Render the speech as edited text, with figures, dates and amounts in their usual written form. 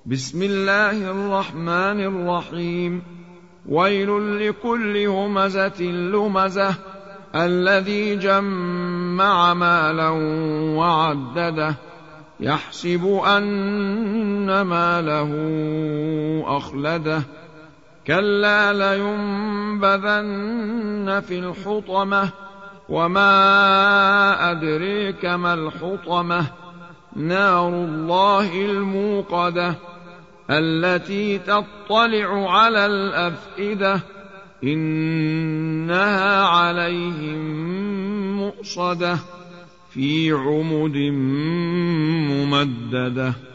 بسم الله الرحمن الرحيم. ويل لكل همزة لمزة الذي جمع مالا وعدده يحسب أن ماله أخلده كلا لينبذن في الحطمة وما أدريك ما الحطمة نار الله الموقدة التي تطلع على الأفئدة إنها عليهم مؤصدة في عمد ممددة.